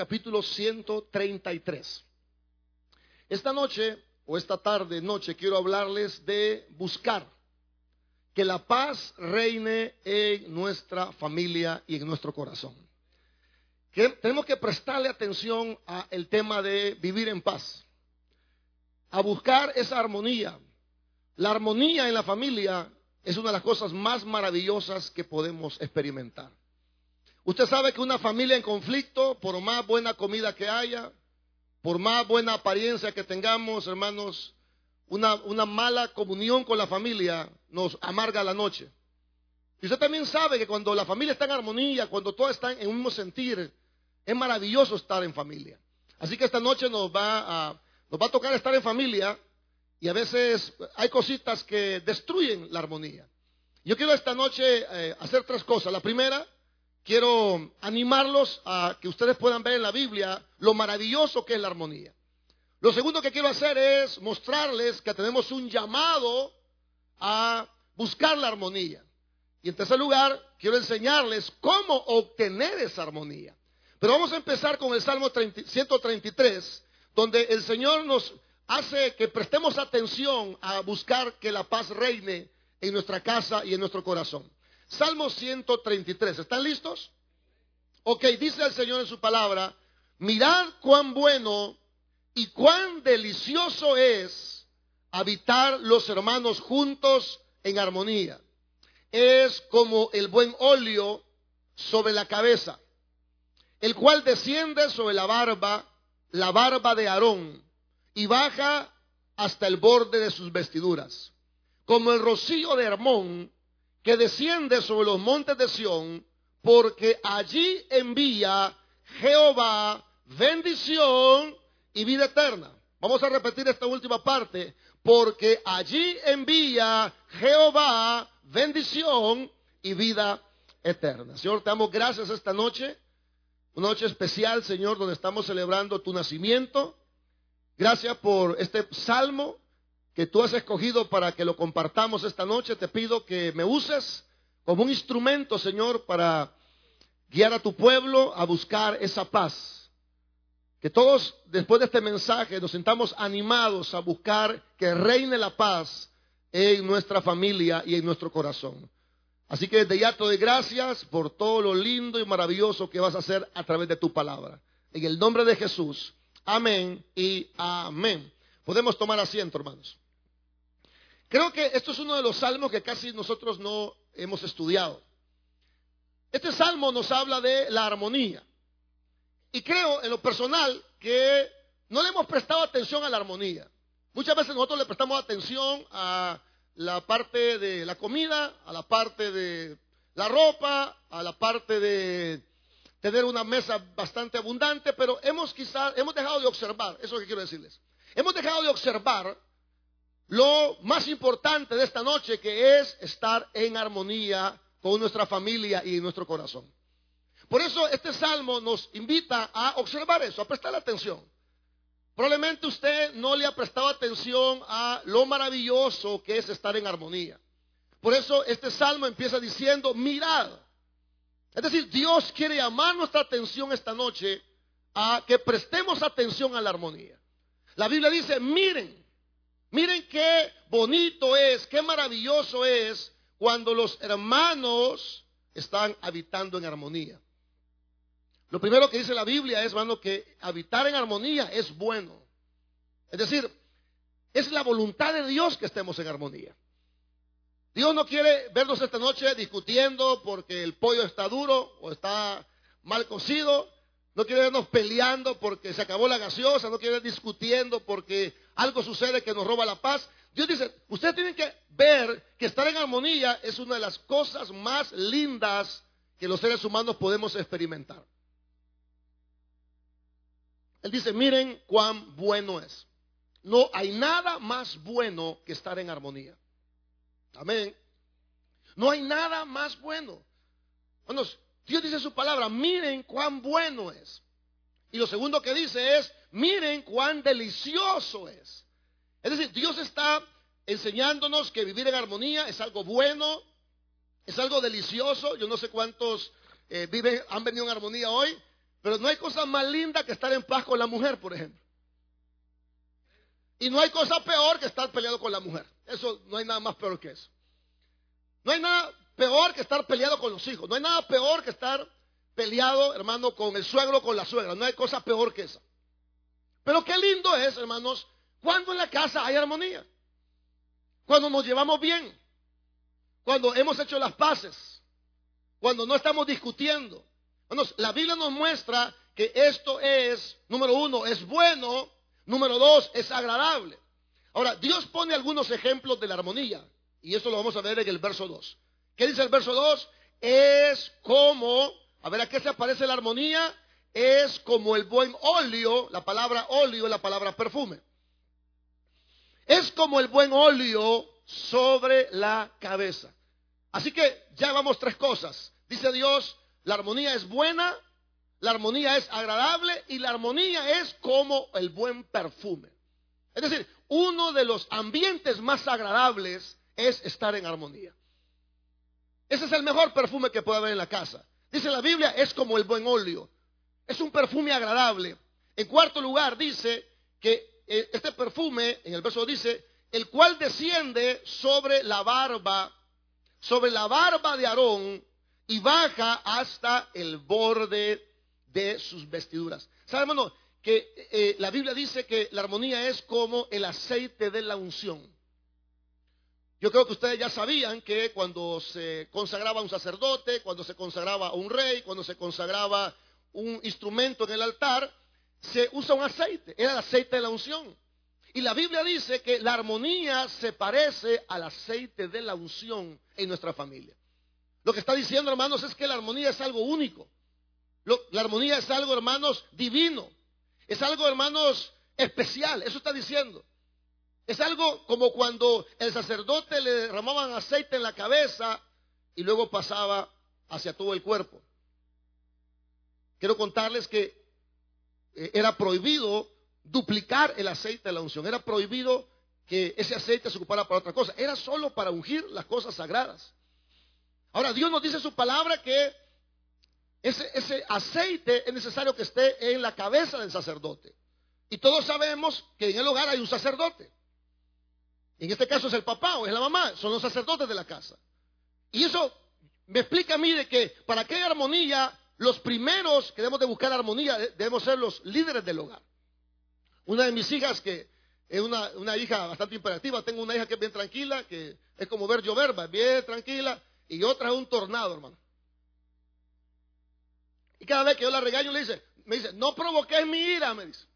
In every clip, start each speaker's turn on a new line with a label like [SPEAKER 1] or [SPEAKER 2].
[SPEAKER 1] capítulo 133. Esta noche, o esta tarde, noche, quiero hablarles de buscar que la paz reine en nuestra familia y en nuestro corazón. Que tenemos que prestarle atención al tema de vivir en paz, a buscar esa armonía. La armonía en la familia es una de las cosas más maravillosas que podemos experimentar. Usted sabe que una familia en conflicto, por más buena comida que haya, por más buena apariencia que tengamos, hermanos, una mala comunión con la familia nos amarga la noche. Y usted también sabe que cuando la familia está en armonía, cuando todos están en un mismo sentir, es maravilloso estar en familia. Así que esta noche nos va a tocar estar en familia, y a veces hay cositas que destruyen la armonía. Yo quiero esta noche hacer tres cosas. La primera, quiero animarlos a que ustedes puedan ver en la Biblia lo maravilloso que es la armonía. Lo segundo que quiero hacer es mostrarles que tenemos un llamado a buscar la armonía. Y en tercer lugar, quiero enseñarles cómo obtener esa armonía. Pero vamos a empezar con el Salmo 133, donde el Señor nos hace que prestemos atención a buscar que la paz reine en nuestra casa y en nuestro corazón. Salmo 133, ¿están listos? Ok, dice el Señor en su palabra: mirad cuán bueno y cuán delicioso es habitar los hermanos juntos en armonía. Es como el buen óleo sobre la cabeza, el cual desciende sobre la barba de Aarón, y baja hasta el borde de sus vestiduras, como el rocío de Hermón, que desciende sobre los montes de Sión, porque allí envía Jehová bendición y vida eterna. Vamos a repetir esta última parte: porque allí envía Jehová bendición y vida eterna. Señor, te damos gracias esta noche, una noche especial, Señor, donde estamos celebrando tu nacimiento. Gracias por este salmo que tú has escogido para que lo compartamos esta noche. Te pido que me uses como un instrumento, Señor, para guiar a tu pueblo a buscar esa paz. Que todos, después de este mensaje, nos sintamos animados a buscar que reine la paz en nuestra familia y en nuestro corazón. Así que desde ya te doy gracias por todo lo lindo y maravilloso que vas a hacer a través de tu palabra. En el nombre de Jesús. Amén y amén. Podemos tomar asiento, hermanos. Creo que esto es uno de los salmos que casi nosotros no hemos estudiado. Este salmo nos habla de la armonía. Y creo en lo personal que no le hemos prestado atención a la armonía. Muchas veces nosotros le prestamos atención a la parte de la comida, a la parte de la ropa, a la parte de tener una mesa bastante abundante, pero hemos dejado de observar, eso es lo que quiero decirles. Hemos dejado de observar lo más importante de esta noche, que es estar en armonía con nuestra familia y nuestro corazón. Por eso este salmo nos invita a observar eso, a prestar atención. Probablemente usted no le ha prestado atención a lo maravilloso que es estar en armonía. Por eso este salmo empieza diciendo: mirad. Es decir, Dios quiere llamar nuestra atención esta noche a que prestemos atención a la armonía. La Biblia dice: miren qué bonito es, qué maravilloso es cuando los hermanos están habitando en armonía. Lo primero que dice la Biblia es, hermano, que habitar en armonía es bueno. Es decir, es la voluntad de Dios que estemos en armonía. Dios no quiere vernos esta noche discutiendo porque el pollo está duro o está mal cocido. No quiere vernos peleando porque se acabó la gaseosa. No quiere ver discutiendo porque algo sucede que nos roba la paz. Dios dice: ustedes tienen que ver que estar en armonía es una de las cosas más lindas que los seres humanos podemos experimentar. Él dice: miren cuán bueno es. No hay nada más bueno que estar en armonía. Amén. No hay nada más bueno. Bueno, Dios dice en su palabra: miren cuán bueno es. Y lo segundo que dice es: miren cuán delicioso es. Es decir, Dios está enseñándonos que vivir en armonía es algo bueno, es algo delicioso. Yo no sé cuántos han venido en armonía hoy, Pero no hay cosa más linda que estar en paz con la mujer, por ejemplo. Y no hay cosa peor que estar peleado con la mujer. Eso, no hay nada más peor que eso. No hay nada peor que estar peleado con los hijos. No hay nada peor que estar peleado, hermano, con el suegro o con la suegra. No hay cosa peor que esa. Pero qué lindo es, hermanos, cuando en la casa hay armonía. Cuando nos llevamos bien. Cuando hemos hecho las paces. Cuando no estamos discutiendo. Hermanos, la Biblia nos muestra que esto es, número uno, es bueno. Número dos, es agradable. Ahora, Dios pone algunos ejemplos de la armonía. Y esto lo vamos a ver en el verso 2. ¿Qué dice el verso 2? Es como, a ver, ¿a qué se parece la armonía? Es como el buen óleo. La palabra óleo es la palabra perfume. Es como el buen óleo sobre la cabeza. Así que ya vamos tres cosas. Dice Dios, la armonía es buena, la armonía es agradable y la armonía es como el buen perfume. Es decir, uno de los ambientes más agradables es estar en armonía. Ese es el mejor perfume que puede haber en la casa. Dice la Biblia, es como el buen óleo. Es un perfume agradable. En cuarto lugar dice que este perfume, en el verso dice, el cual desciende sobre la barba de Aarón y baja hasta el borde de sus vestiduras. ¿Sabe, hermano? Que la Biblia dice que la armonía es como el aceite de la unción. Yo creo que ustedes ya sabían que cuando se consagraba un sacerdote, cuando se consagraba un rey, cuando se consagraba un instrumento en el altar, se usa un aceite, era el aceite de la unción. Y la Biblia dice que la armonía se parece al aceite de la unción en nuestra familia. Lo que está diciendo, hermanos, es que la armonía es algo único. La armonía es algo, hermanos, divino. Es algo, hermanos, especial. Eso está diciendo. Es algo como cuando el sacerdote le derramaban aceite en la cabeza y luego pasaba hacia todo el cuerpo. Quiero contarles que era prohibido duplicar el aceite de la unción. Era prohibido que ese aceite se ocupara para otra cosa. Era solo para ungir las cosas sagradas. Ahora, Dios nos dice en su palabra que ese aceite es necesario que esté en la cabeza del sacerdote. Y todos sabemos que en el hogar hay un sacerdote. En este caso es el papá o es la mamá, son los sacerdotes de la casa. Y eso me explica a mí de que para que haya armonía, los primeros que debemos de buscar armonía debemos ser los líderes del hogar. Una de mis hijas, que es una hija bastante imperativa, tengo una hija que es bien tranquila, que es como ver llover, va bien tranquila, y otra es un tornado, hermano. Y cada vez que yo la regaño me dice, no provoques mi ira, me dice.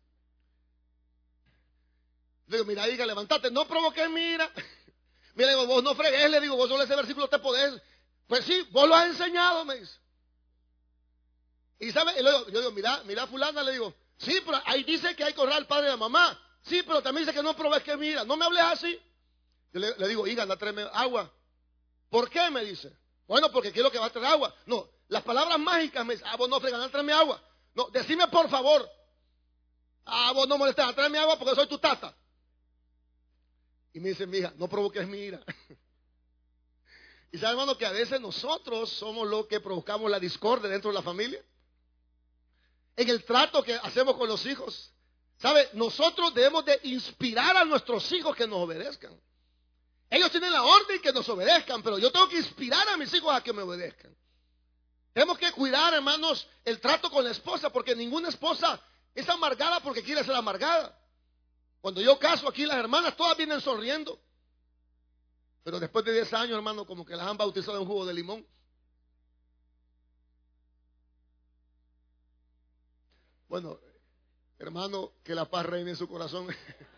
[SPEAKER 1] Le digo, mira, hija, levántate, no provoques mi ira. Mira, le digo, vos no fregues, le digo, vos solo ese versículo te podés. Pues sí, vos lo has enseñado, me dice. Y sabe, yo digo, mira fulana, le digo, sí, pero ahí dice que hay que honrar al padre y a la mamá. Sí, pero también dice que no provoques mi ira. No me hables así. Yo le digo, hija, anda, tráeme agua. ¿Por qué? Me dice. Bueno, porque quiero que va a traer agua. No, las palabras mágicas me dicen, vos no fregas, anda, tráeme agua. No, decime por favor. Vos no molestes, tráeme agua porque soy tu tata. Y me dice, mi hija, no provoques mi ira. Y sabe, hermano, que a veces nosotros somos los que provocamos la discordia dentro de la familia. En el trato que hacemos con los hijos. ¿Sabe? Nosotros debemos de inspirar a nuestros hijos que nos obedezcan. Ellos tienen la orden que nos obedezcan, pero yo tengo que inspirar a mis hijos a que me obedezcan. Tenemos que cuidar, hermanos, el trato con la esposa, porque ninguna esposa es amargada porque quiere ser amargada. Cuando yo caso aquí, las hermanas todas vienen sonriendo. Pero después de 10 años, hermano, como que las han bautizado en jugo de limón. Bueno, hermano, que la paz reine en su corazón.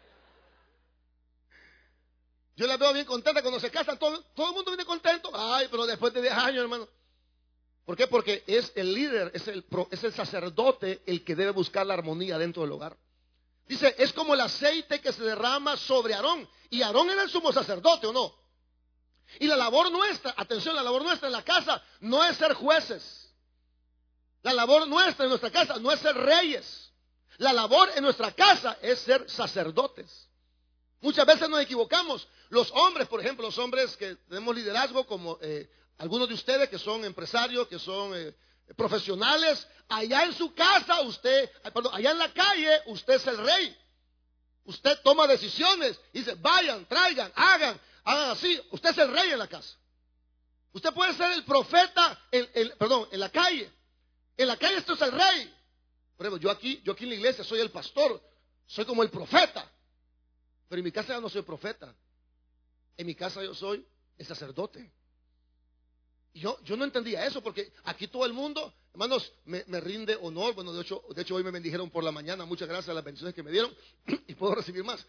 [SPEAKER 1] Yo las veo bien contentas cuando se casan. Todo el mundo viene contento. Ay, pero después de 10 años, hermano. ¿Por qué? Porque es el líder, es el sacerdote el que debe buscar la armonía dentro del hogar. Dice, es como el aceite que se derrama sobre Aarón. Y Aarón era el sumo sacerdote, ¿o no? Y la labor nuestra, atención, la labor nuestra en la casa no es ser jueces. La labor nuestra en nuestra casa no es ser reyes. La labor en nuestra casa es ser sacerdotes. Muchas veces nos equivocamos. Los hombres, por ejemplo, los hombres que tenemos liderazgo, como algunos de ustedes que son empresarios, que son profesionales. Allá en su casa usted, perdón, allá en la calle usted es el rey. Usted toma decisiones y dice, vayan, traigan, hagan así. Usted es el rey en la casa. Usted puede ser el profeta en la calle. En la calle esto es el rey. Por ejemplo, yo aquí en la iglesia soy el pastor, soy como el profeta. Pero en mi casa yo no soy profeta. En mi casa yo soy el sacerdote. Y yo no entendía eso, porque aquí todo el mundo, hermanos, me rinde honor. Bueno, de hecho hoy me bendijeron por la mañana. Muchas gracias a las bendiciones que me dieron. Y puedo recibir más.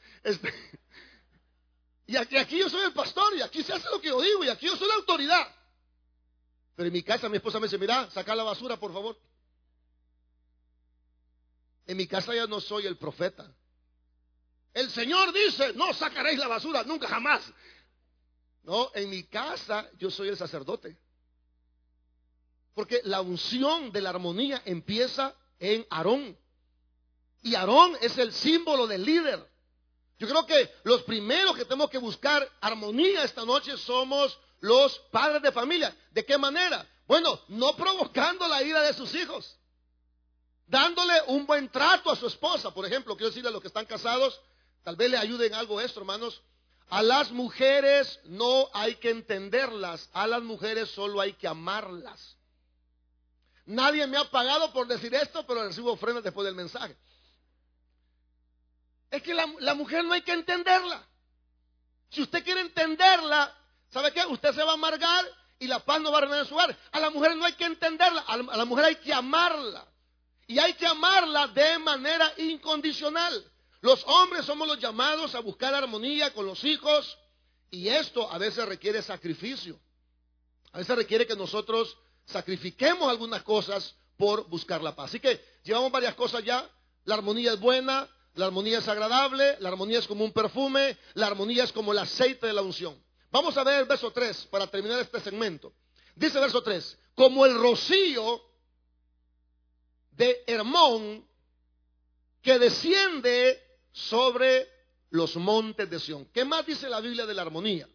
[SPEAKER 1] Y aquí yo soy el pastor, y aquí se hace lo que yo digo, y aquí yo soy la autoridad. Pero en mi casa mi esposa me dice, mira, saca la basura, por favor. En mi casa ya no soy el profeta. El Señor dice, no sacaréis la basura, nunca jamás. No, en mi casa yo soy el sacerdote. Porque la unción de la armonía empieza en Aarón. Y Aarón es el símbolo del líder. Yo creo que los primeros que tenemos que buscar armonía esta noche somos los padres de familia. ¿De qué manera? Bueno, no provocando la ira de sus hijos, dándole un buen trato a su esposa. Por ejemplo, quiero decirle a los que están casados, tal vez le ayuden algo esto, hermanos. A las mujeres no hay que entenderlas, a las mujeres solo hay que amarlas. Nadie me ha pagado por decir esto, pero recibo ofrendas después del mensaje. Es que la mujer no hay que entenderla. Si usted quiere entenderla, ¿sabe qué? Usted se va a amargar y la paz no va a reinar en su hogar. A la mujer no hay que entenderla, a la mujer hay que amarla. Y hay que amarla de manera incondicional. Los hombres somos los llamados a buscar armonía con los hijos, y esto a veces requiere sacrificio. A veces requiere que nosotros sacrifiquemos algunas cosas por buscar la paz. Así que llevamos varias cosas ya. La armonía es buena, la armonía es agradable, la armonía es como un perfume, la armonía es como el aceite de la unción. Vamos a ver el verso 3 para terminar este segmento. Dice el verso 3, como el rocío de Hermón que desciende sobre los montes de Sión. ¿Qué más dice la Biblia de la armonía?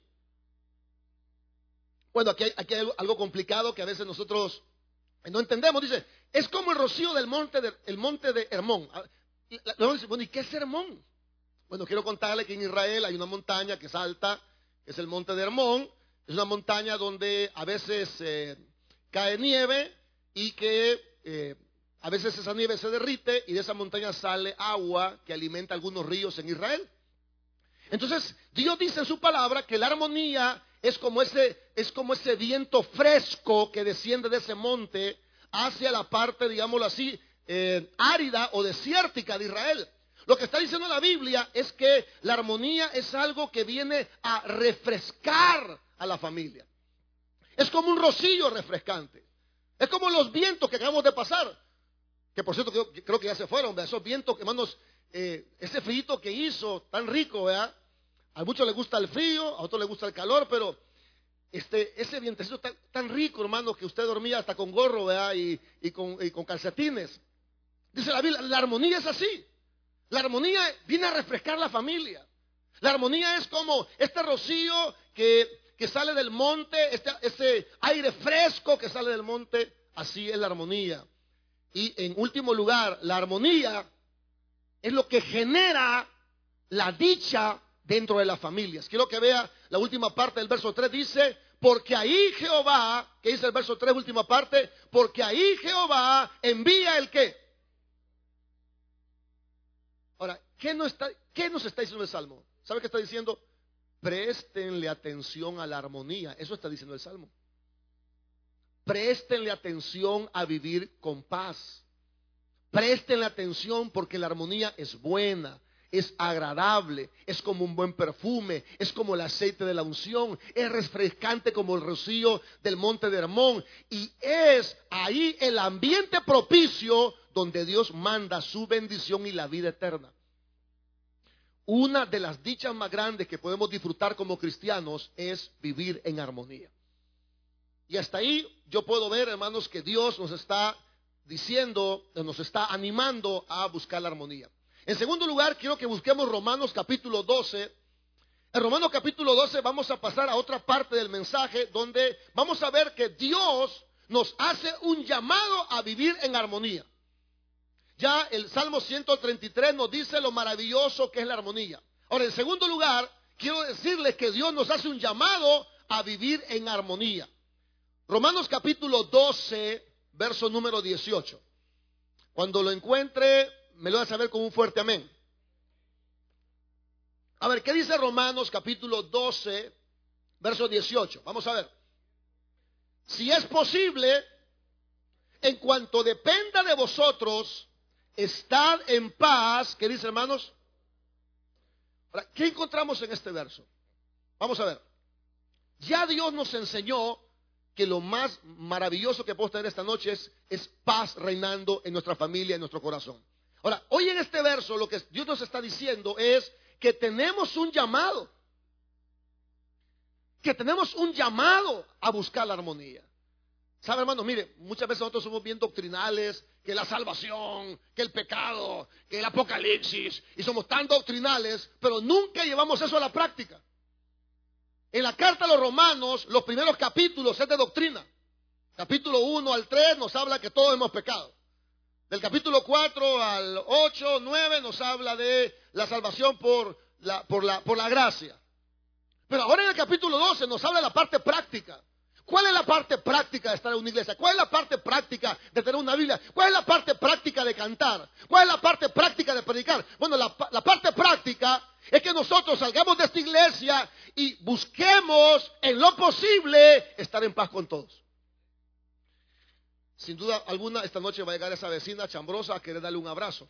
[SPEAKER 1] Bueno, aquí hay algo complicado que a veces nosotros no entendemos. Dice, es como el rocío del monte de Hermón. Bueno, ¿y qué es Hermón? Bueno, quiero contarle que en Israel hay una montaña que es alta, que es el monte de Hermón. Es una montaña donde a veces cae nieve y que a veces esa nieve se derrite y de esa montaña sale agua que alimenta algunos ríos en Israel. Entonces, Dios dice en su palabra que la armonía es como ese viento fresco que desciende de ese monte hacia la parte, digámoslo así, árida o desértica de Israel. Lo que está diciendo la Biblia es que la armonía es algo que viene a refrescar a la familia. Es como un rocío refrescante. Es como los vientos que acabamos de pasar. Que por cierto, creo que ya se fueron, ¿verdad? Esos vientos, hermanos, ese frío que hizo, tan rico, ¿verdad? A muchos les gusta el frío, a otros les gusta el calor, pero ese vientecito tan rico, hermano, que usted dormía hasta con gorro, ¿verdad? Y con calcetines. Dice la Biblia, la armonía es así. La armonía viene a refrescar la familia. La armonía es como este rocío que sale del monte, ese aire fresco que sale del monte. Así es la armonía. Y en último lugar, la armonía es lo que genera la dicha dentro de las familias. Quiero que vea la última parte del verso 3. Dice, porque ahí Jehová, ¿qué dice el verso 3, última parte? Porque ahí Jehová envía el ¿qué? Ahora, ¿qué nos está diciendo el Salmo? ¿Sabe qué está diciendo? Préstenle atención a la armonía. Eso está diciendo el Salmo. Préstenle atención a vivir con paz. Préstenle atención porque la armonía es buena, es agradable, es como un buen perfume, es como el aceite de la unción, es refrescante como el rocío del monte de Hermón. Y es ahí el ambiente propicio donde Dios manda su bendición y la vida eterna. Una de las dichas más grandes que podemos disfrutar como cristianos es vivir en armonía. Y hasta ahí yo puedo ver, hermanos, que Dios nos está diciendo, nos está animando a buscar la armonía. En segundo lugar, quiero que busquemos Romanos capítulo 12. En Romanos capítulo 12 vamos a pasar a otra parte del mensaje donde vamos a ver que Dios nos hace un llamado a vivir en armonía. Ya el Salmo 133 nos dice lo maravilloso que es la armonía. Ahora, en segundo lugar, quiero decirles que Dios nos hace un llamado a vivir en armonía. Romanos capítulo 12, verso número 18. Cuando lo encuentre, me lo va a saber con un fuerte amén. A ver, ¿qué dice Romanos capítulo 12, verso 18? Vamos a ver. Si es posible, en cuanto dependa de vosotros, estad en paz. ¿Qué dice, hermanos? Ahora, ¿qué encontramos en este verso? Vamos a ver. Ya Dios nos enseñó que lo más maravilloso que podemos tener esta noche es paz reinando en nuestra familia, en nuestro corazón. Ahora, hoy en este verso lo que Dios nos está diciendo es que tenemos un llamado. Que tenemos un llamado a buscar la armonía. ¿Sabe, hermano? Mire, muchas veces nosotros somos bien doctrinales, que la salvación, que el pecado, que el apocalipsis, y somos tan doctrinales, pero nunca llevamos eso a la práctica. En la carta a los Romanos, los primeros capítulos es de doctrina. Capítulo 1 al 3 nos habla que todos hemos pecado. Del capítulo 4 al 8, 9 nos habla de la salvación por la gracia. Pero ahora en el capítulo 12 nos habla de la parte práctica. ¿Cuál es la parte práctica de estar en una iglesia? ¿Cuál es la parte práctica de tener una Biblia? ¿Cuál es la parte práctica de cantar? ¿Cuál es la parte práctica de predicar? Bueno, la parte práctica es que nosotros salgamos de esta iglesia y busquemos en lo posible estar en paz con todos. Sin duda alguna, esta noche va a llegar esa vecina chambrosa a querer darle un abrazo.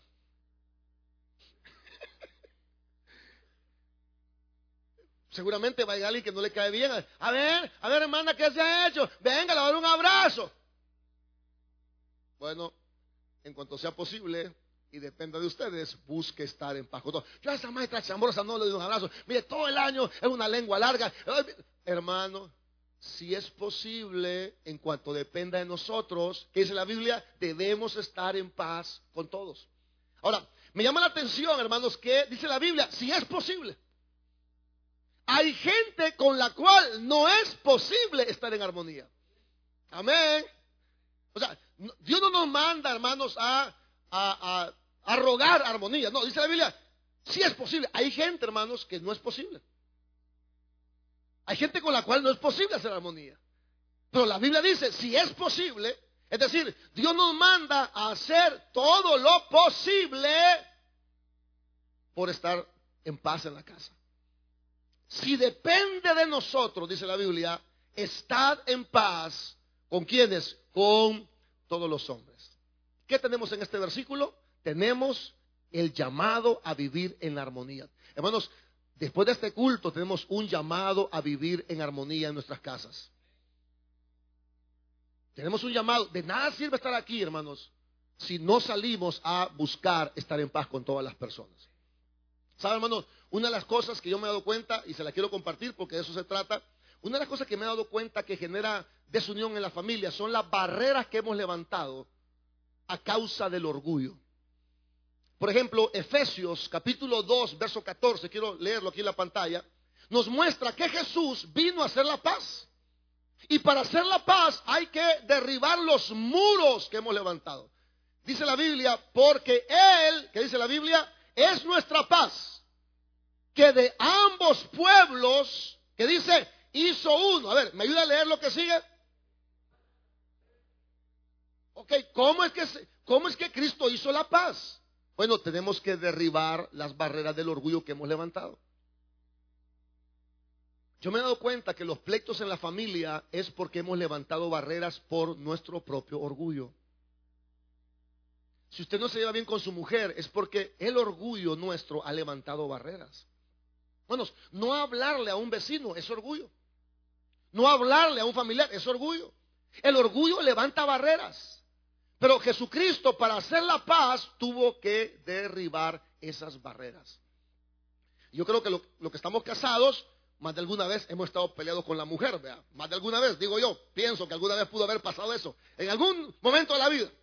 [SPEAKER 1] Seguramente va a llegar alguien que no le cae bien. A ver, hermana, ¿qué se ha hecho? Venga, le voy a dar un abrazo. Bueno, en cuanto sea posible y dependa de ustedes, busque estar en paz con todos. Yo a esa maestra chambrosa no le doy un abrazo. Mire, todo el año es una lengua larga. Hermano, si es posible, en cuanto dependa de nosotros, que dice la Biblia, debemos estar en paz con todos. Ahora, me llama la atención, hermanos, que dice la Biblia, si es posible. Hay gente con la cual no es posible estar en armonía. Amén. O sea, Dios no nos manda, hermanos, a rogar armonía. No, dice la Biblia, sí es posible. Hay gente, hermanos, que no es posible. Hay gente con la cual no es posible hacer armonía. Pero la Biblia dice, si es posible, es decir, Dios nos manda a hacer todo lo posible por estar en paz en la casa. Si depende de nosotros, dice la Biblia, estad en paz. ¿Con quiénes? Con todos los hombres. ¿Qué tenemos en este versículo? Tenemos el llamado a vivir en la armonía. Hermanos, después de este culto tenemos un llamado a vivir en armonía en nuestras casas. Tenemos un llamado. De nada sirve estar aquí, hermanos, si no salimos a buscar estar en paz con todas las personas. ¿Saben, hermanos? Una de las cosas que yo me he dado cuenta, y se la quiero compartir porque de eso se trata, una de las cosas que me he dado cuenta que genera desunión en la familia son las barreras que hemos levantado a causa del orgullo. Por ejemplo, Efesios capítulo 2, verso 14, quiero leerlo aquí en la pantalla, nos muestra que Jesús vino a hacer la paz. Y para hacer la paz hay que derribar los muros que hemos levantado. Dice la Biblia, porque Él, ¿qué dice la Biblia? Es nuestra paz, que de ambos pueblos, que dice, hizo uno. A ver, ¿me ayuda a leer lo que sigue? Ok, ¿cómo es que Cristo hizo la paz? Bueno, tenemos que derribar las barreras del orgullo que hemos levantado. Yo me he dado cuenta que los pleitos en la familia es porque hemos levantado barreras por nuestro propio orgullo. Si usted no se lleva bien con su mujer, es porque el orgullo nuestro ha levantado barreras. Bueno, no hablarle a un vecino es orgullo. No hablarle a un familiar es orgullo. El orgullo levanta barreras. Pero Jesucristo, para hacer la paz, tuvo que derribar esas barreras. Yo creo que lo que estamos casados, más de alguna vez hemos estado peleados con la mujer, ¿verdad? Más de alguna vez, digo yo, pienso que alguna vez pudo haber pasado eso, en algún momento de la vida.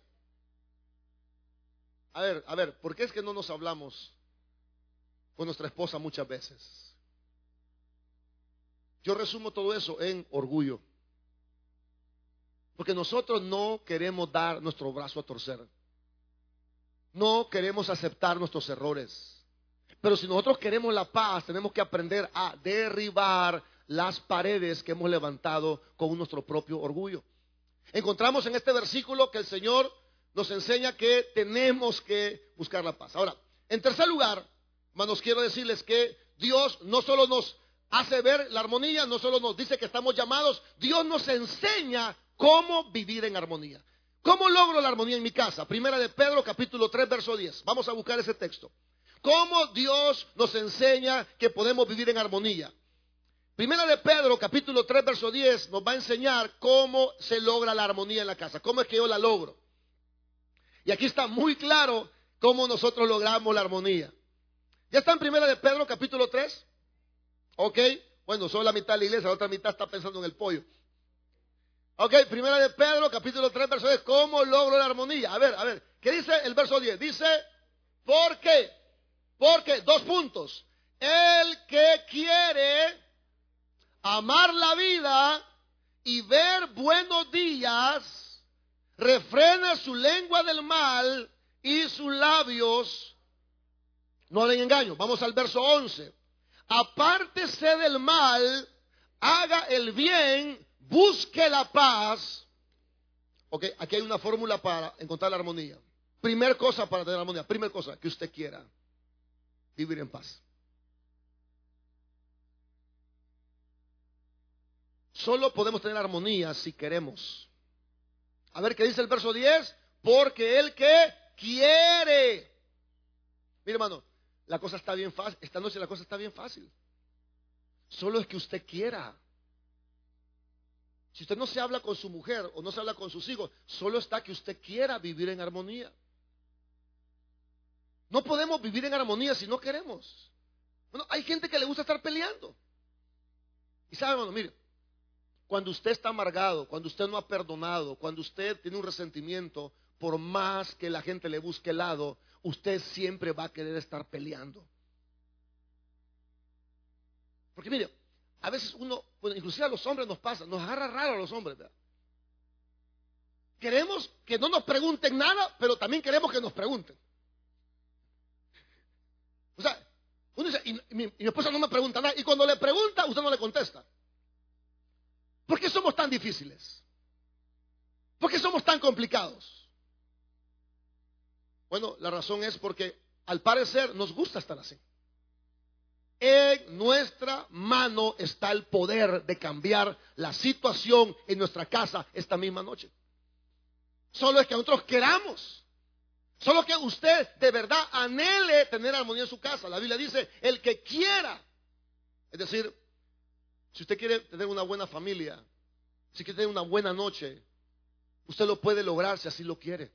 [SPEAKER 1] A ver, ¿por qué es que no nos hablamos con nuestra esposa muchas veces? Yo resumo todo eso en orgullo. Porque nosotros no queremos dar nuestro brazo a torcer. No queremos aceptar nuestros errores. Pero si nosotros queremos la paz, tenemos que aprender a derribar las paredes que hemos levantado con nuestro propio orgullo. Encontramos en este versículo que el Señor nos enseña que tenemos que buscar la paz. Ahora, en tercer lugar, hermanos, quiero decirles que Dios no solo nos hace ver la armonía, no solo nos dice que estamos llamados, Dios nos enseña cómo vivir en armonía. ¿Cómo logro la armonía en mi casa? Primera de Pedro, capítulo 3, verso 10. Vamos a buscar ese texto. ¿Cómo Dios nos enseña que podemos vivir en armonía? Primera de Pedro, capítulo 3, verso 10, nos va a enseñar cómo se logra la armonía en la casa. ¿Cómo es que yo la logro? Y aquí está muy claro cómo nosotros logramos la armonía. ¿Ya está en Primera de Pedro, capítulo 3? Ok, bueno, solo la mitad de la iglesia, la otra mitad está pensando en el pollo. Ok, Primera de Pedro, capítulo 3, verso 10. ¿Cómo logro la armonía? A ver, ¿qué dice el verso 10? Dice, ¿por qué? Porque, dos puntos. El que quiere amar la vida y ver buenos días, refrena su lengua del mal y sus labios no hablen engaño. Vamos al verso 11. Apártese del mal, haga el bien, busque la paz. Ok, aquí hay una fórmula para encontrar la armonía. Primer cosa para tener armonía, primera cosa, que usted quiera vivir en paz. Solo podemos tener armonía si queremos. A ver qué dice el verso 10. Porque el que quiere. Mire, hermano, la cosa está bien fácil. Esta noche la cosa está bien fácil. Solo es que usted quiera. Si usted no se habla con su mujer o no se habla con sus hijos, solo está que usted quiera vivir en armonía. No podemos vivir en armonía si no queremos. Bueno, hay gente que le gusta estar peleando. Y sabe, hermano, mire, cuando usted está amargado, cuando usted no ha perdonado, cuando usted tiene un resentimiento, por más que la gente le busque el lado, usted siempre va a querer estar peleando. Porque mire, a veces uno, bueno, inclusive a los hombres nos pasa, nos agarra raro a los hombres, ¿verdad? Queremos que no nos pregunten nada, pero también queremos que nos pregunten. O sea, uno dice, y mi esposa no me pregunta nada, y cuando le pregunta, usted no le contesta. ¿Por qué somos tan difíciles? ¿Por qué somos tan complicados? Bueno, la razón es porque al parecer nos gusta estar así. En nuestra mano está el poder de cambiar la situación en nuestra casa esta misma noche. Solo es que nosotros queramos. Solo que usted de verdad anhele tener armonía en su casa. La Biblia dice, el que quiera. Es decir, si usted quiere tener una buena familia, si quiere tener una buena noche, usted lo puede lograr si así lo quiere.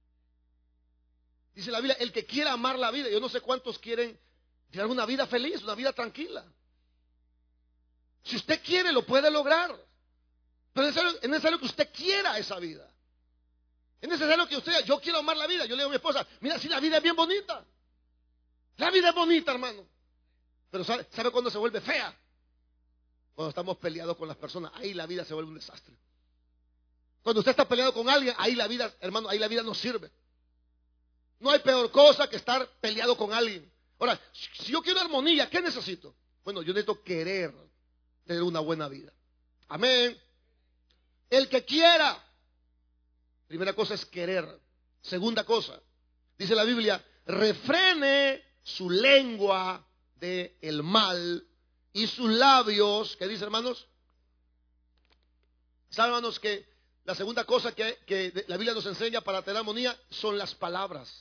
[SPEAKER 1] Dice la Biblia, el que quiera amar la vida. Yo no sé cuántos quieren tener una vida feliz, una vida tranquila. Si usted quiere, lo puede lograr. Pero es necesario que usted quiera esa vida. Es necesario que usted diga, yo quiero amar la vida. Yo le digo a mi esposa, mira, si la vida es bien bonita. La vida es bonita, hermano. Pero ¿sabe cuándo se vuelve fea? Cuando estamos peleados con las personas, ahí la vida se vuelve un desastre. Cuando usted está peleado con alguien, ahí la vida, hermano, ahí la vida no sirve. No hay peor cosa que estar peleado con alguien. Ahora, si yo quiero armonía, ¿qué necesito? Bueno, yo necesito querer tener una buena vida. Amén. El que quiera. Primera cosa es querer. Segunda cosa, dice la Biblia, refrene su lengua del mal y sus labios. ¿Qué dice, hermanos? ¿Saben, hermanos, que la segunda cosa que la Biblia nos enseña para tener armonía son las palabras?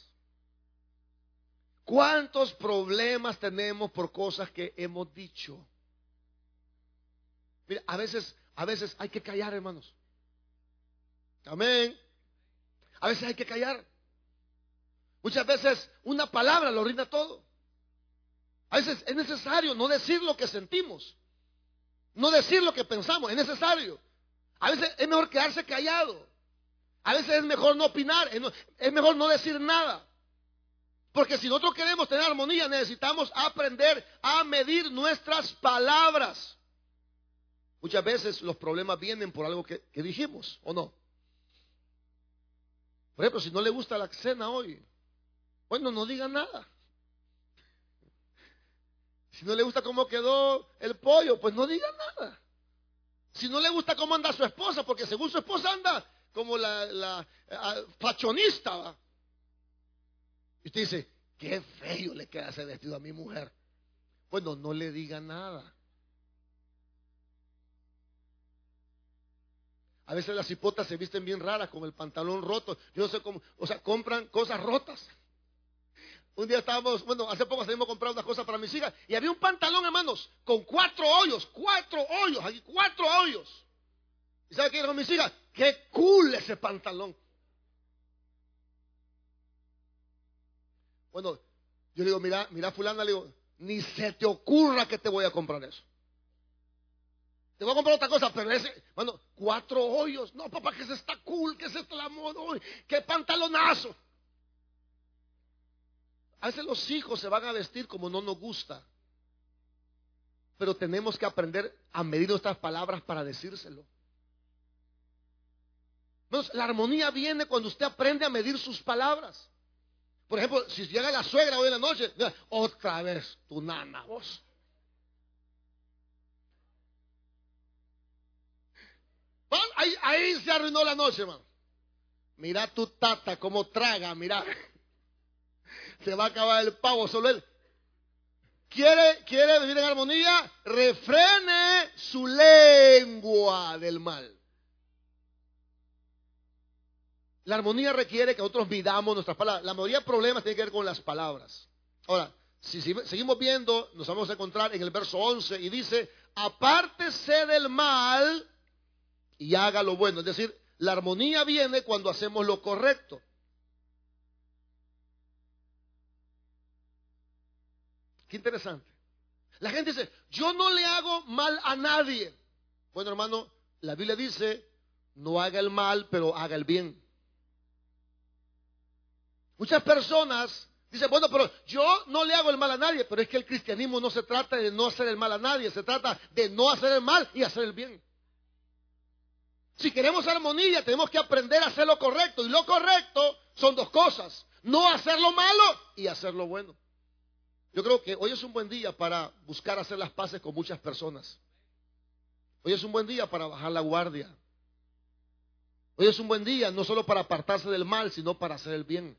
[SPEAKER 1] ¿Cuántos problemas tenemos por cosas que hemos dicho? Mira, a veces hay que callar, hermanos. Amén. A veces hay que callar. Muchas veces una palabra lo arruina todo. A veces es necesario no decir lo que sentimos, no decir lo que pensamos, es necesario. A veces es mejor quedarse callado. A veces es mejor no opinar, es mejor no decir nada. Porque si nosotros queremos tener armonía, necesitamos aprender a medir nuestras palabras. Muchas veces los problemas vienen por algo que dijimos, ¿o no? Por ejemplo, si no le gusta la cena hoy, bueno, no diga nada. Si no le gusta cómo quedó el pollo, pues no diga nada. Si no le gusta cómo anda su esposa, porque según su esposa anda como la fashionista, ¿va? Y usted dice, qué feo le queda ese vestido a mi mujer. Bueno, no le diga nada. A veces las hipotas se visten bien raras con el pantalón roto. Yo no sé cómo, o sea, compran cosas rotas. Un día estábamos, bueno, hace poco salimos a comprar unas cosas para mis hijas y había un pantalón, hermanos, con 4 hoyos, aquí 4 hoyos. ¿Y sabe qué dijeron mis hijas? ¡Qué cool ese pantalón! Bueno, yo le digo, mira fulana, le digo, ni se te ocurra que te voy a comprar eso. Te voy a comprar otra cosa, pero ese, bueno, 4 hoyos. No, papá, que ese está cool, que ese está la moda, qué pantalonazo. A veces los hijos se van a vestir como no nos gusta. Pero tenemos que aprender a medir nuestras palabras para decírselo. Entonces, la armonía viene cuando usted aprende a medir sus palabras. Por ejemplo, si llega la suegra hoy en la noche, otra vez tu nana, vos. Ahí se arruinó la noche, hermano. Mira tu tata cómo traga, mira. Se va a acabar el pavo, solo él. ¿Quiere vivir en armonía? Refrene su lengua del mal. La armonía requiere que nosotros midamos nuestras palabras. La mayoría de problemas tiene que ver con las palabras. Ahora, si seguimos viendo, nos vamos a encontrar en el verso 11 y dice, apártese del mal y haga lo bueno. Es decir, la armonía viene cuando hacemos lo correcto. Qué interesante. La gente dice, yo no le hago mal a nadie. Bueno, hermano, la Biblia dice, no haga el mal, pero haga el bien. Muchas personas dicen, bueno, pero yo no le hago el mal a nadie. Pero es que el cristianismo no se trata de no hacer el mal a nadie, se trata de no hacer el mal y hacer el bien. Si queremos armonía, tenemos que aprender a hacer lo correcto. Y lo correcto son 2 cosas: no hacer lo malo y hacer lo bueno. Yo creo que hoy es un buen día para buscar hacer las paces con muchas personas. Hoy es un buen día para bajar la guardia. Hoy es un buen día no solo para apartarse del mal, sino para hacer el bien.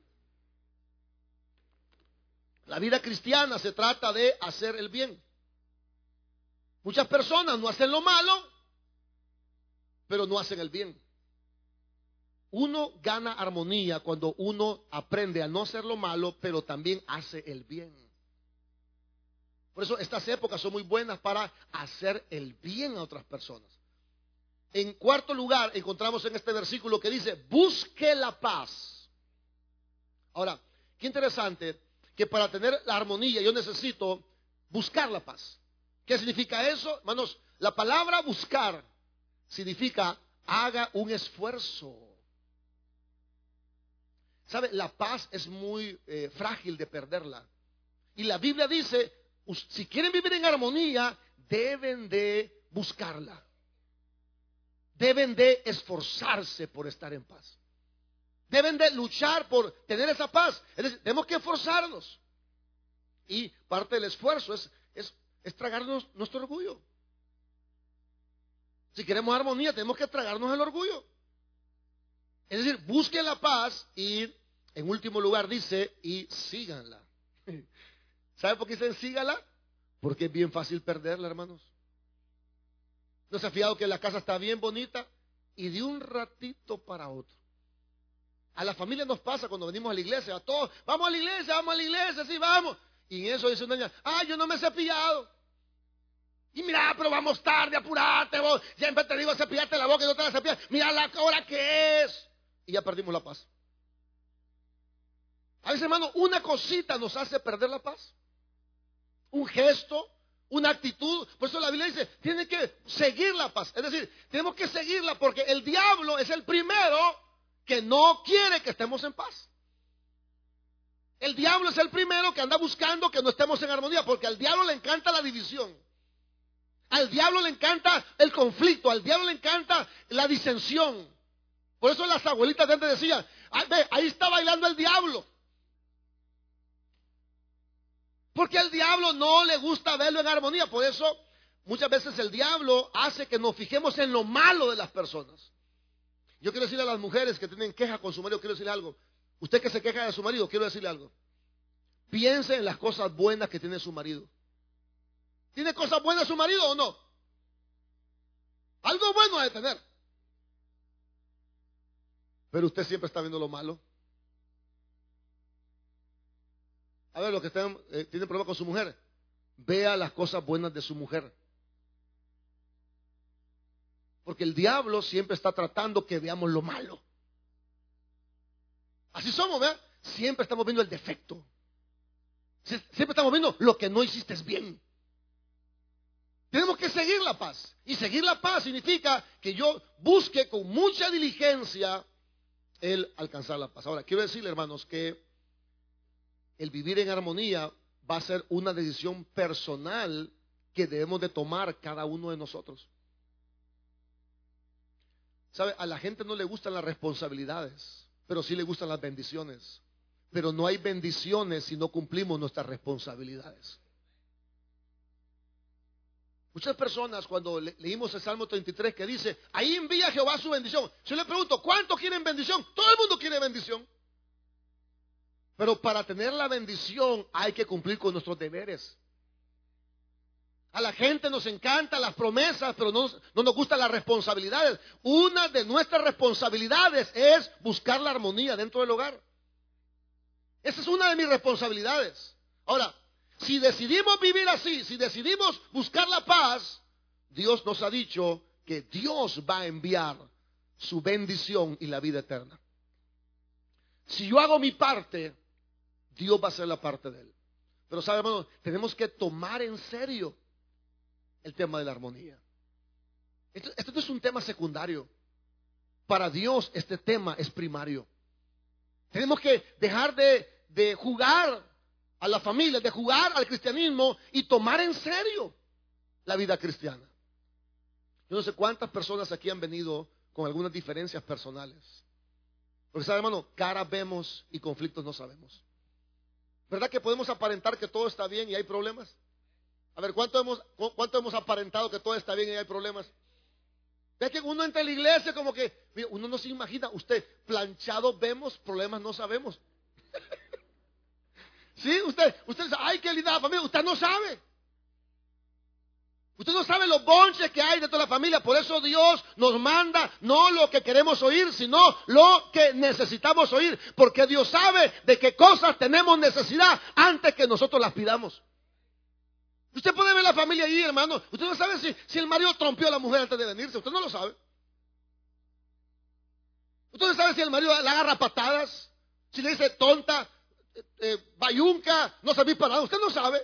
[SPEAKER 1] La vida cristiana se trata de hacer el bien. Muchas personas no hacen lo malo, pero no hacen el bien. Uno gana armonía cuando uno aprende a no hacer lo malo, pero también hace el bien. Por eso estas épocas son muy buenas para hacer el bien a otras personas. En cuarto lugar, encontramos en este versículo que dice, busque la paz. Ahora, qué interesante que para tener la armonía yo necesito buscar la paz. ¿Qué significa eso? Hermanos, la palabra buscar significa haga un esfuerzo. ¿Sabe? La paz es muy frágil de perderla. Y la Biblia dice, si quieren vivir en armonía, deben de buscarla. Deben de esforzarse por estar en paz. Deben de luchar por tener esa paz. Es decir, tenemos que esforzarnos. Y parte del esfuerzo es tragarnos nuestro orgullo. Si queremos armonía, tenemos que tragarnos el orgullo. Es decir, busquen la paz y, en último lugar, dice, y síganla. ¿Sabe por qué dicen sígala? Porque es bien fácil perderla, hermanos. ¿No se ha fijado que la casa está bien bonita y de un ratito para otro? A la familia nos pasa cuando venimos a la iglesia, a todos, vamos a la iglesia, sí, vamos. Y en eso dice una niña, yo no me he cepillado. Y mira, pero vamos tarde, apurate vos. Siempre te digo cepillarte la boca y no te la cepillas. Mira la hora que es. Y ya perdimos la paz. A veces, hermano, una cosita nos hace perder la paz. Un gesto, una actitud. Por eso la Biblia dice, tiene que seguir la paz. Es decir, tenemos que seguirla porque el diablo es el primero que no quiere que estemos en paz. El diablo es el primero que anda buscando que no estemos en armonía, porque al diablo le encanta la división. Al diablo le encanta el conflicto, al diablo le encanta la disensión. Por eso las abuelitas de antes decían, Ahí está bailando el diablo. Porque al diablo no le gusta verlo en armonía. Por eso muchas veces el diablo hace que nos fijemos en lo malo de las personas. Yo quiero decirle a las mujeres que tienen queja con su marido, quiero decirle algo. Usted que se queja de su marido, quiero decirle algo. Piense en las cosas buenas que tiene su marido. ¿Tiene cosas buenas su marido o no? Algo bueno ha de tener. Pero usted siempre está viendo lo malo. A ver, los que tienen problemas con su mujer, vea las cosas buenas de su mujer. Porque el diablo siempre está tratando que veamos lo malo. Así somos, ¿verdad? Siempre estamos viendo el defecto. Siempre estamos viendo lo que no hiciste bien. Tenemos que seguir la paz. Y seguir la paz significa que yo busque con mucha diligencia el alcanzar la paz. Ahora, quiero decirle, hermanos, que el vivir en armonía va a ser una decisión personal que debemos de tomar cada uno de nosotros. ¿Sabe? A la gente no le gustan las responsabilidades, pero sí le gustan las bendiciones. Pero no hay bendiciones si no cumplimos nuestras responsabilidades. Muchas personas, cuando leímos el Salmo 33 que dice, ahí envía Jehová su bendición. Yo le pregunto, ¿cuántos quieren bendición? Todo el mundo quiere bendición. Pero para tener la bendición hay que cumplir con nuestros deberes. A la gente nos encantan las promesas, pero no nos gustan las responsabilidades. Una de nuestras responsabilidades es buscar la armonía dentro del hogar. Esa es una de mis responsabilidades. Ahora, si decidimos vivir así, si decidimos buscar la paz, Dios nos ha dicho que Dios va a enviar su bendición y la vida eterna. Si yo hago mi parte, Dios va a hacer la parte de él. Pero sabe, hermano, tenemos que tomar en serio el tema de la armonía. Esto no es un tema secundario. Para Dios este tema es primario. Tenemos que dejar de jugar a la familia, de jugar al cristianismo y tomar en serio la vida cristiana. Yo no sé cuántas personas aquí han venido con algunas diferencias personales. Porque sabe, hermano, caras vemos y conflictos no sabemos. ¿Verdad que podemos aparentar que todo está bien y hay problemas? A ver, ¿cuánto hemos aparentado que todo está bien y hay problemas? Ve que uno entra a la iglesia como que, mira, uno no se imagina, usted, planchado vemos, problemas no sabemos. Sí, usted dice, ay, qué linda la familia, usted no sabe. Usted no sabe los bonches que hay dentro de la familia. Por eso Dios nos manda no lo que queremos oír, sino lo que necesitamos oír. Porque Dios sabe de qué cosas tenemos necesidad antes que nosotros las pidamos. Usted puede ver la familia ahí, hermano. Usted no sabe si el marido trompeó a la mujer antes de venirse. Usted no lo sabe. Usted no sabe si el marido la agarra a patadas, si le dice tonta, bayunca, no servís para nada. Usted no sabe.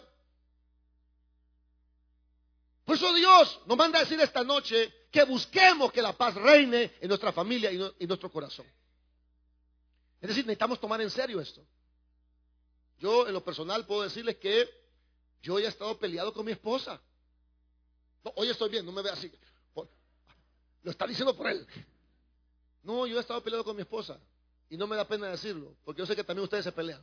[SPEAKER 1] Por eso Dios nos manda a decir esta noche que busquemos que la paz reine en nuestra familia y en nuestro corazón. Es decir, necesitamos tomar en serio esto. Yo en lo personal puedo decirles que yo ya he estado peleado con mi esposa. No, hoy estoy bien, no me ve así. Lo está diciendo por él. No, yo he estado peleado con mi esposa y no me da pena decirlo, porque yo sé que también ustedes se pelean.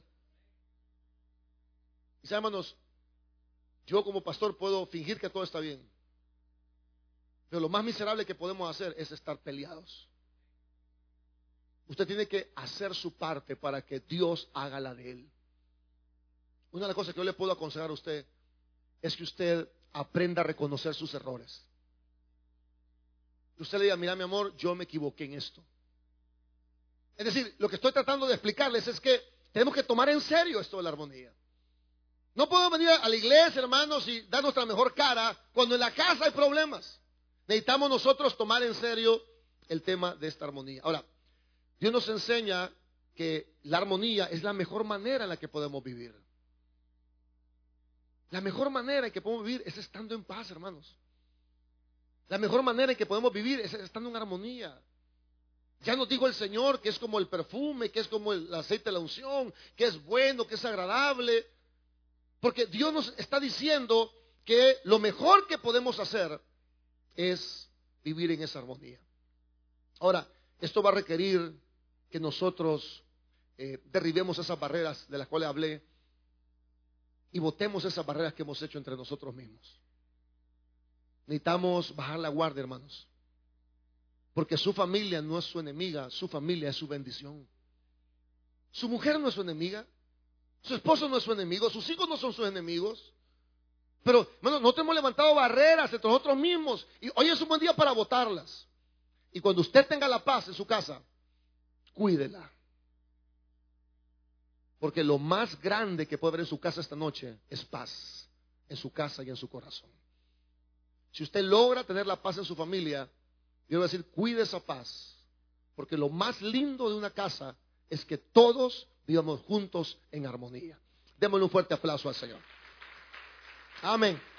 [SPEAKER 1] Y saben, hermanos, yo como pastor puedo fingir que todo está bien. Pero lo más miserable que podemos hacer es estar peleados. Usted tiene que hacer su parte para que Dios haga la de él. Una de las cosas que yo le puedo aconsejar a usted es que usted aprenda a reconocer sus errores. Que usted le diga, mira mi amor, yo me equivoqué en esto. Es decir, lo que estoy tratando de explicarles es que tenemos que tomar en serio esto de la armonía. No podemos venir a la iglesia, hermanos, y dar nuestra mejor cara cuando en la casa hay problemas. Necesitamos nosotros tomar en serio el tema de esta armonía. Ahora, Dios nos enseña que la armonía es la mejor manera en la que podemos vivir. La mejor manera en que podemos vivir es estando en paz, hermanos. La mejor manera en que podemos vivir es estando en armonía. Ya nos dijo el Señor que es como el perfume, que es como el aceite de la unción, que es bueno, que es agradable. Porque Dios nos está diciendo que lo mejor que podemos hacer es vivir en esa armonía. Ahora, esto va a requerir que nosotros derribemos esas barreras de las cuales hablé y botemos esas barreras que hemos hecho entre nosotros mismos. Necesitamos bajar la guardia, hermanos, porque su familia no es su enemiga, su familia es su bendición. Su mujer no es su enemiga, su esposo no es su enemigo, sus hijos no son sus enemigos. Pero, hermano, nosotros hemos levantado barreras entre nosotros mismos y hoy es un buen día para botarlas. Y cuando usted tenga la paz en su casa, cuídela. Porque lo más grande que puede haber en su casa esta noche es paz en su casa y en su corazón. Si usted logra tener la paz en su familia, yo voy a decir, cuide esa paz. Porque lo más lindo de una casa es que todos vivamos juntos en armonía. Démosle un fuerte aplauso al Señor. Amén.